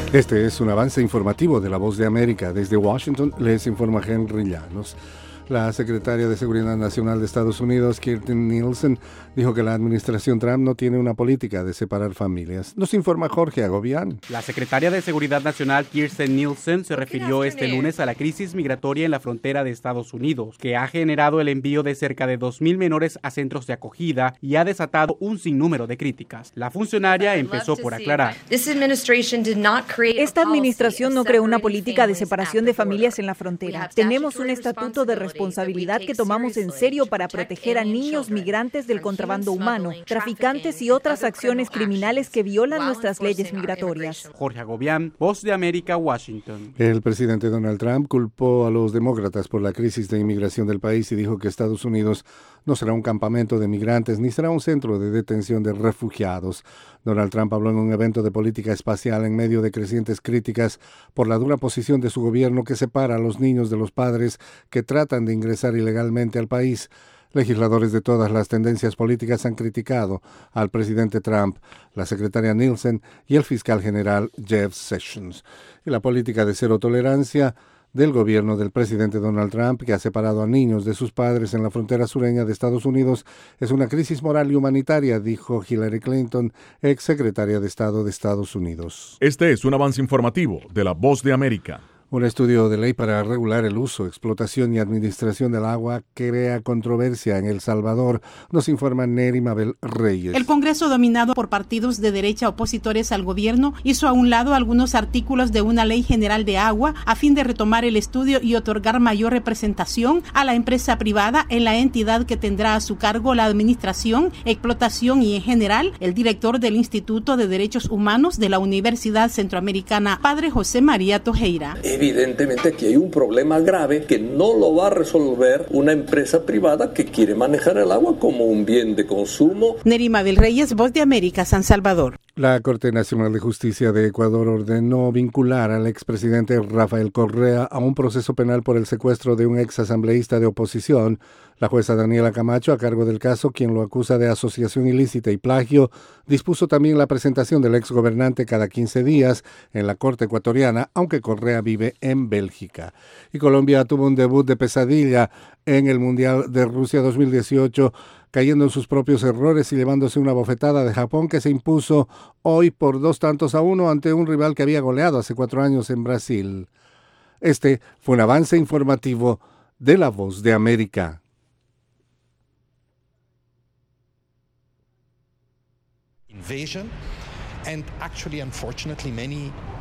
Este es un avance informativo de La Voz de América. Desde Washington les informa Henry Llanos. La secretaria de Seguridad Nacional de Estados Unidos, Kirstjen Nielsen, dijo que la administración Trump no tiene una política de separar familias. Nos informa Jorge Agobián. La secretaria de Seguridad Nacional, Kirstjen Nielsen, se refirió este lunes a la crisis migratoria en la frontera de Estados Unidos, que ha generado el envío de cerca de 2,000 menores a centros de acogida y ha desatado un sinnúmero de críticas. La funcionaria empezó por aclarar. Esta administración no creó una política de separación de familias en la frontera. Tenemos un estatuto de responsabilidad que tomamos en serio para proteger a niños migrantes del contrabando humano, traficantes y otras acciones criminales que violan nuestras leyes migratorias. Jorge Agobián, Voz de América, Washington. El presidente Donald Trump culpó a los demócratas por la crisis de inmigración del país y dijo que Estados Unidos no será un campamento de migrantes ni será un centro de detención de refugiados. Donald Trump habló en un evento de política espacial en medio de crecientes críticas por la dura posición de su gobierno que separa a los niños de los padres que tratan de ingresar ilegalmente al país. Legisladores de todas las tendencias políticas han criticado al presidente Trump, la secretaria Nielsen y el fiscal general Jeff Sessions. Y la política de cero tolerancia del gobierno del presidente Donald Trump, que ha separado a niños de sus padres en la frontera sureña de Estados Unidos, es una crisis moral y humanitaria, dijo Hillary Clinton, ex secretaria de Estado de Estados Unidos. Este es un avance informativo de La Voz de América. Un estudio de ley para regular el uso, explotación y administración del agua crea controversia en El Salvador, nos informa Neri Mabel Reyes. El Congreso, dominado por partidos de derecha opositores al gobierno, hizo a un lado algunos artículos de una ley general de agua a fin de retomar el estudio y otorgar mayor representación a la empresa privada en la entidad que tendrá a su cargo la administración, explotación y, en general, el director del Instituto de Derechos Humanos de la Universidad Centroamericana, Padre José María Tojeira. Evidentemente aquí hay un problema grave que no lo va a resolver una empresa privada que quiere manejar el agua como un bien de consumo. Neri Mabel Reyes, Voz de América, San Salvador. La Corte Nacional de Justicia de Ecuador ordenó vincular al expresidente Rafael Correa a un proceso penal por el secuestro de un exasambleísta de oposición. La jueza Daniela Camacho, a cargo del caso, quien lo acusa de asociación ilícita y plagio, dispuso también la presentación del exgobernante cada 15 días en la Corte ecuatoriana, aunque Correa vive en Bélgica. Y Colombia tuvo un debut de pesadilla en el Mundial de Rusia 2018, cayendo en sus propios errores y llevándose una bofetada de Japón, que se impuso hoy por 2-1 ante un rival que había goleado hace 4 años en Brasil. Este fue un avance informativo de La Voz de América. Invasion, and actually, unfortunately, many